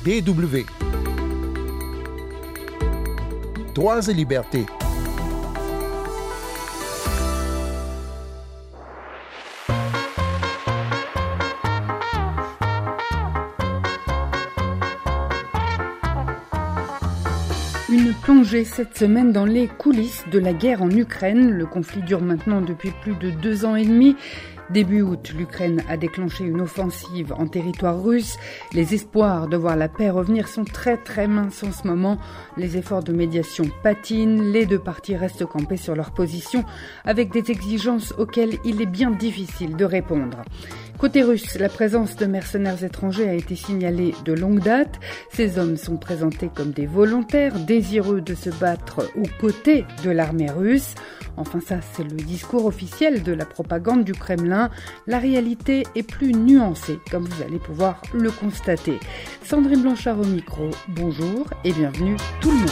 DW. Droits et libertés. Une plongée cette semaine dans les coulisses de la guerre en Ukraine. Le conflit dure maintenant depuis plus de 2 ans et demi. Début août, l'Ukraine a déclenché une offensive en territoire russe. Les espoirs de voir la paix revenir sont très minces en ce moment. Les efforts de médiation patinent. Les deux parties restent campées sur leur position avec des exigences auxquelles il est bien difficile de répondre. Côté russe, la présence de mercenaires étrangers a été signalée de longue date. Ces hommes sont présentés comme des volontaires désireux de se battre aux côtés de l'armée russe. Enfin, ça, c'est le discours officiel de la propagande du Kremlin. La réalité est plus nuancée, comme vous allez pouvoir le constater. Sandrine Blanchard au micro, bonjour et bienvenue tout le monde.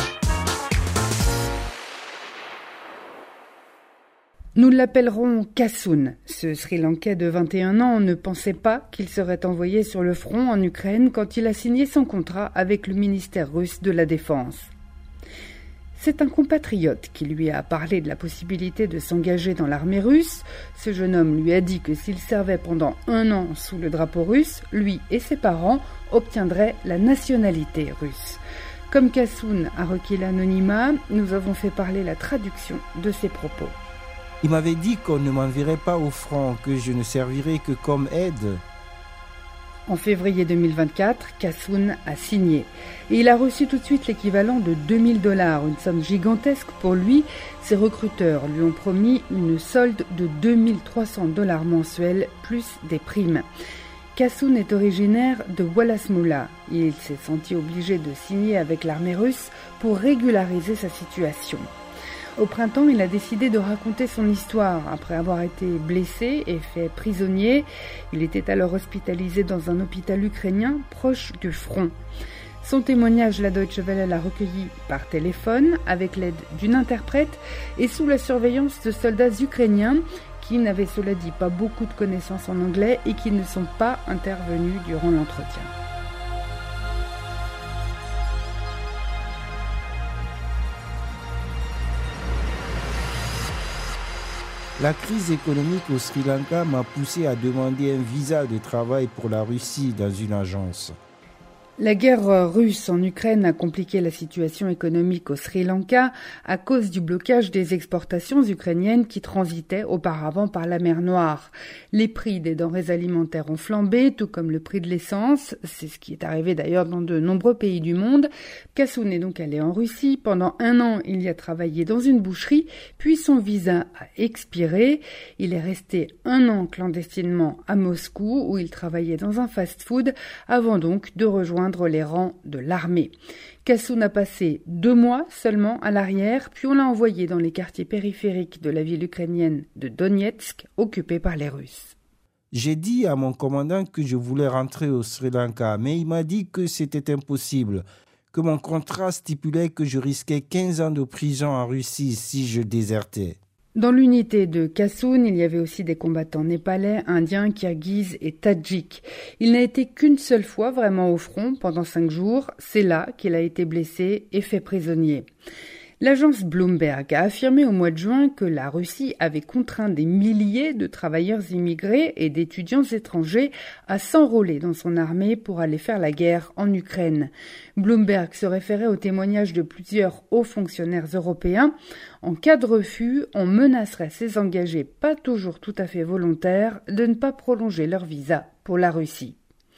Nous l'appellerons Kassoun. Ce Sri Lankais de 21 ans ne pensait pas qu'il serait envoyé sur le front en Ukraine quand il a signé son contrat avec le ministère russe de la Défense. C'est un compatriote qui lui a parlé de la possibilité de s'engager dans l'armée russe. Ce jeune homme lui a dit que s'il servait pendant 1 an sous le drapeau russe, lui et ses parents obtiendraient la nationalité russe. Comme Kassoun a requis l'anonymat, nous avons fait parler la traduction de ses propos. Il m'avait dit qu'on ne m'enverrait pas au front, que je ne servirais que comme aide. En février 2024, Kassoun a signé. Et il a reçu tout de suite l'équivalent de $2000, une somme gigantesque pour lui. Ses recruteurs lui ont promis une solde de $2300 mensuels, plus des primes. Kassoun est originaire de Walasmula. Il s'est senti obligé de signer avec l'armée russe pour régulariser sa situation. Au printemps, il a décidé de raconter son histoire après avoir été blessé et fait prisonnier. Il était alors hospitalisé dans un hôpital ukrainien proche du front. Son témoignage, la Deutsche Welle l'a recueilli par téléphone avec l'aide d'une interprète et sous la surveillance de soldats ukrainiens qui n'avaient cela dit pas beaucoup de connaissances en anglais et qui ne sont pas intervenus durant l'entretien. La crise économique au Sri Lanka m'a poussé à demander un visa de travail pour la Russie dans une agence. La guerre russe en Ukraine a compliqué la situation économique au Sri Lanka à cause du blocage des exportations ukrainiennes qui transitaient auparavant par la mer Noire. Les prix des denrées alimentaires ont flambé, tout comme le prix de l'essence. C'est ce qui est arrivé d'ailleurs dans de nombreux pays du monde. Kassoun est donc allé en Russie. Pendant 1 an, il y a travaillé dans une boucherie, puis son visa a expiré. Il est resté 1 an clandestinement à Moscou, où il travaillait dans un fast-food, avant donc de rejoindre les rangs de l'armée. Kassoun a passé 2 mois seulement à l'arrière, puis on l'a envoyé dans les quartiers périphériques de la ville ukrainienne de Donetsk, occupée par les Russes. J'ai dit à mon commandant que je voulais rentrer au Sri Lanka, mais il m'a dit que c'était impossible, que mon contrat stipulait que je risquais 15 ans de prison en Russie si je désertais. Dans l'unité de Kassoun, il y avait aussi des combattants népalais, indiens, kirghizes et tadjiks. Il n'a été qu'une seule fois vraiment au front pendant 5 jours. C'est là qu'il a été blessé et fait prisonnier. L'agence Bloomberg a affirmé au mois de juin que la Russie avait contraint des milliers de travailleurs immigrés et d'étudiants étrangers à s'enrôler dans son armée pour aller faire la guerre en Ukraine. Bloomberg se référait au témoignage de plusieurs hauts fonctionnaires européens. En cas de refus, on menacerait ces engagés pas toujours tout à fait volontaires de ne pas prolonger leur visa pour la Russie.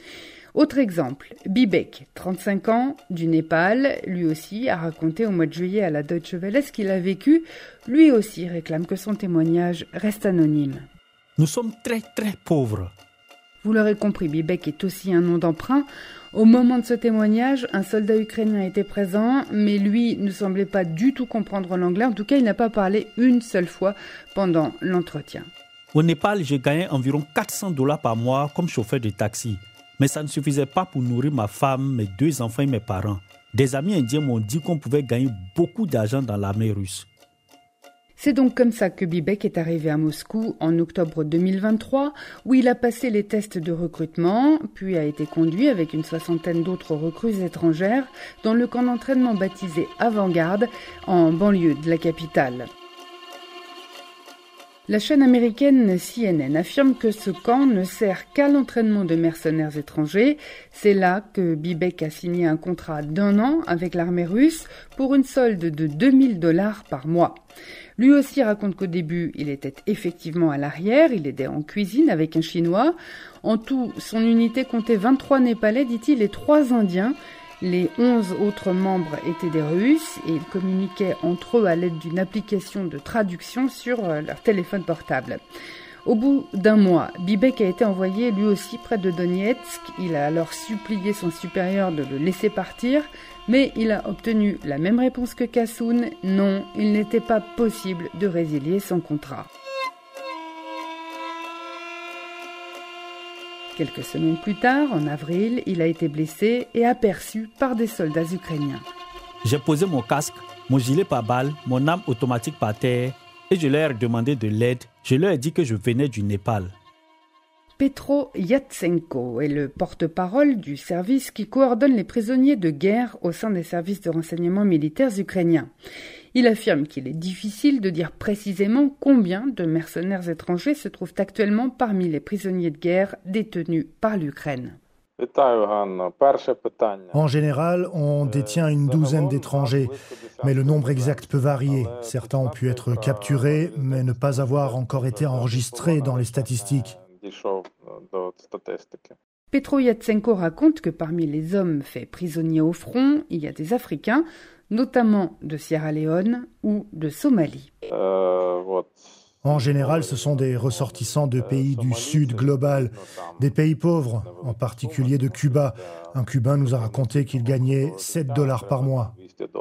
Autre exemple, Bibek, 35 ans, du Népal, lui aussi a raconté au mois de juillet à la Deutsche Welle ce qu'il a vécu. Lui aussi réclame que son témoignage reste anonyme. Nous sommes très pauvres. Vous l'aurez compris, Bibek est aussi un nom d'emprunt. Au moment de ce témoignage, un soldat ukrainien était présent, mais lui ne semblait pas du tout comprendre l'anglais. En tout cas, il n'a pas parlé une seule fois pendant l'entretien. Au Népal, je gagnais environ $400 par mois comme chauffeur de taxi. Mais ça ne suffisait pas pour nourrir ma femme, mes 2 enfants et mes parents. Des amis indiens m'ont dit qu'on pouvait gagner beaucoup d'argent dans l'armée russe. C'est donc comme ça que Bibek est arrivé à Moscou en octobre 2023, où il a passé les tests de recrutement, puis a été conduit avec une soixantaine d'autres recrues étrangères dans le camp d'entraînement baptisé Avant-Garde, en banlieue de la capitale. La chaîne américaine CNN affirme que ce camp ne sert qu'à l'entraînement de mercenaires étrangers. C'est là que Bibek a signé un contrat d'1 an avec l'armée russe pour une solde de $2000 par mois. Lui aussi raconte qu'au début, il était effectivement à l'arrière, il aidait en cuisine avec un Chinois. En tout, son unité comptait 23 Népalais, dit-il, et 3 Indiens. Les 11 autres membres étaient des Russes et ils communiquaient entre eux à l'aide d'une application de traduction sur leur téléphone portable. Au bout d'1 mois, Bibek a été envoyé lui aussi près de Donetsk. Il a alors supplié son supérieur de le laisser partir, mais il a obtenu la même réponse que Kassoun. Non, il n'était pas possible de résilier son contrat. Quelques semaines plus tard, en avril, il a été blessé et aperçu par des soldats ukrainiens. J'ai posé mon casque, mon gilet pare-balles, mon arme automatique par terre et je leur ai demandé de l'aide. Je leur ai dit que je venais du Népal. Petro Yatsenko est le porte-parole du service qui coordonne les prisonniers de guerre au sein des services de renseignement militaires ukrainiens. Il affirme qu'il est difficile de dire précisément combien de mercenaires étrangers se trouvent actuellement parmi les prisonniers de guerre détenus par l'Ukraine. En général, on détient une douzaine d'étrangers, mais le nombre exact peut varier. Certains ont pu être capturés, mais ne pas avoir encore été enregistrés dans les statistiques. Petro Yatsenko raconte que parmi les hommes faits prisonniers au front, il y a des Africains, notamment de Sierra Leone ou de Somalie. En général, ce sont des ressortissants de pays du Sud global, des pays pauvres, en particulier de Cuba. Un Cubain nous a raconté qu'il gagnait $7 par mois.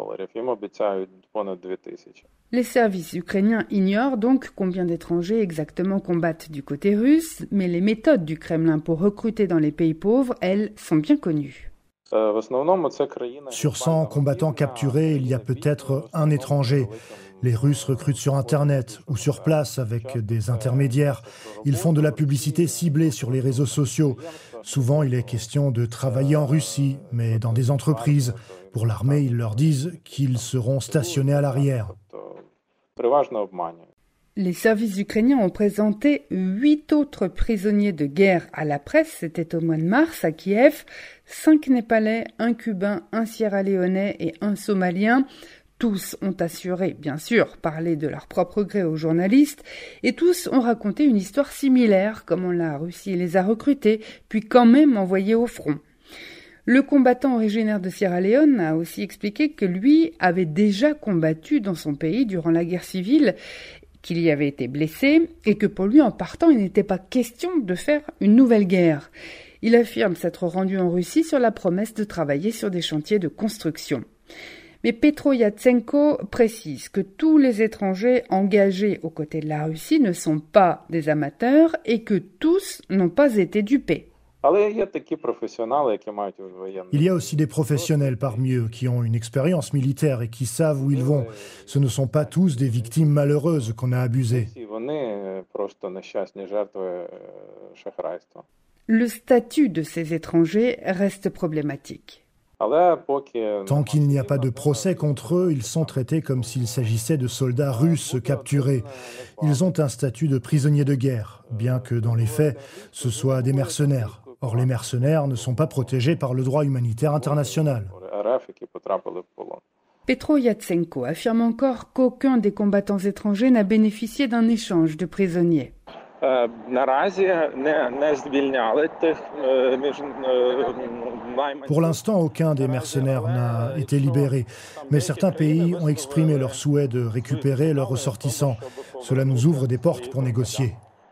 Les services ukrainiens ignorent donc combien d'étrangers exactement combattent du côté russe, mais les méthodes du Kremlin pour recruter dans les pays pauvres, elles, sont bien connues. Sur 100 combattants capturés, il y a peut-être un étranger. Les Russes recrutent sur Internet ou sur place avec des intermédiaires. Ils font de la publicité ciblée sur les réseaux sociaux. Souvent, il est question de travailler en Russie, mais dans des entreprises. Pour l'armée, ils leur disent qu'ils seront stationnés à l'arrière. Les services ukrainiens ont présenté 8 autres prisonniers de guerre à la presse, c'était au mois de mars à Kiev, 5 Népalais, un Cubain, un Sierra Léonais et un Somalien. Tous ont assuré, bien sûr, parler de leur propre gré aux journalistes, et tous ont raconté une histoire similaire, comment la Russie les a recrutés, puis quand même envoyés au front. Le combattant originaire de Sierra Leone a aussi expliqué que lui avait déjà combattu dans son pays durant la guerre civile, qu'il y avait été blessé, et que pour lui, en partant, il n'était pas question de faire une nouvelle guerre. Il affirme s'être rendu en Russie sur la promesse de travailler sur des chantiers de construction. Mais Petro Yatsenko précise que tous les étrangers engagés aux côtés de la Russie ne sont pas des amateurs et que tous n'ont pas été dupés. Il y a aussi des professionnels parmi eux qui ont une expérience militaire et qui savent où ils vont. Ce ne sont pas tous des victimes malheureuses qu'on a abusées. Le statut de ces étrangers reste problématique. Tant qu'il n'y a pas de procès contre eux, ils sont traités comme s'il s'agissait de soldats russes capturés. Ils ont un statut de prisonniers de guerre, bien que dans les faits, ce soient des mercenaires. Or, les mercenaires ne sont pas protégés par le droit humanitaire international. Petro Yatsenko affirme encore qu'aucun des combattants étrangers n'a bénéficié d'un échange de prisonniers. Pour l'instant, aucun des mercenaires n'a été libéré, mais certains pays ont exprimé leur souhait de récupérer leurs ressortissants. Cela nous ouvre des portes pour négocier.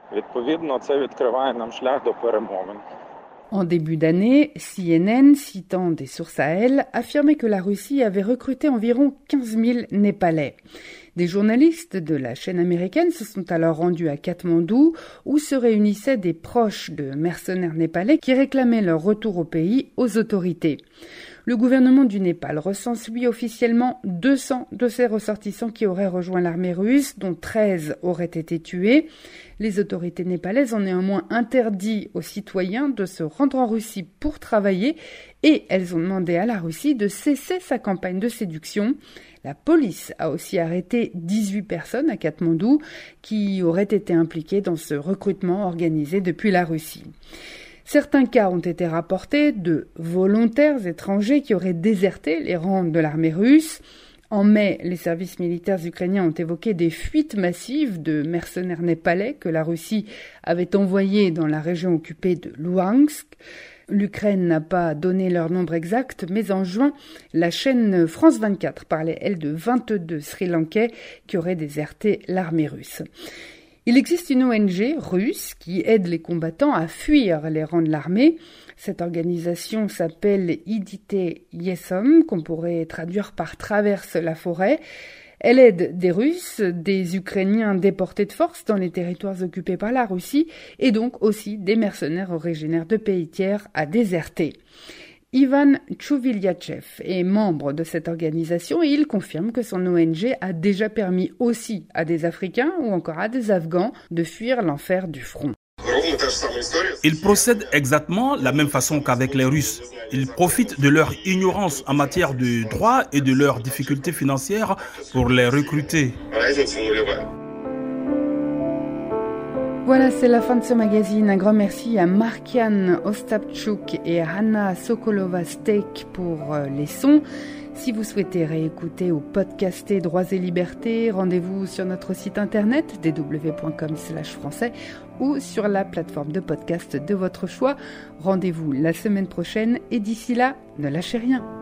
En début d'année, CNN, citant des sources à elle, affirmait que la Russie avait recruté environ 15 000 Népalais. Des journalistes de la chaîne américaine se sont alors rendus à Katmandou, où se réunissaient des proches de mercenaires népalais qui réclamaient leur retour au pays aux autorités. Le gouvernement du Népal recense lui officiellement 200 de ses ressortissants qui auraient rejoint l'armée russe, dont 13 auraient été tués. Les autorités népalaises ont néanmoins interdit aux citoyens de se rendre en Russie pour travailler et elles ont demandé à la Russie de cesser sa campagne de séduction. La police a aussi arrêté 18 personnes à Katmandou qui auraient été impliquées dans ce recrutement organisé depuis la Russie. Certains cas ont été rapportés de volontaires étrangers qui auraient déserté les rangs de l'armée russe. En mai, les services militaires ukrainiens ont évoqué des fuites massives de mercenaires népalais que la Russie avait envoyés dans la région occupée de Louhansk. L'Ukraine n'a pas donné leur nombre exact, mais en juin, la chaîne France 24 parlait, elle, de 22 Sri-Lankais qui auraient déserté l'armée russe. Il existe une ONG russe qui aide les combattants à fuir les rangs de l'armée. Cette organisation s'appelle Idite Yesom, qu'on pourrait traduire par Traverse la forêt. Elle aide des Russes, des Ukrainiens déportés de force dans les territoires occupés par la Russie et donc aussi des mercenaires originaires de pays tiers à déserter. Ivan Chouvilyachev est membre de cette organisation et il confirme que son ONG a déjà permis aussi à des Africains ou encore à des Afghans de fuir l'enfer du front. Ils procèdent exactement de la même façon qu'avec les Russes. Ils profitent de leur ignorance en matière de droits et de leurs difficultés financières pour les recruter. Voilà, c'est la fin de ce magazine. Un grand merci à Markian Ostapchuk et à Hanna Sokolova-Steak pour les sons. Si vous souhaitez réécouter ou podcaster Droits et Libertés, rendez-vous sur notre site internet dw.com/français ou sur la plateforme de podcast de votre choix. Rendez-vous la semaine prochaine et d'ici là, ne lâchez rien.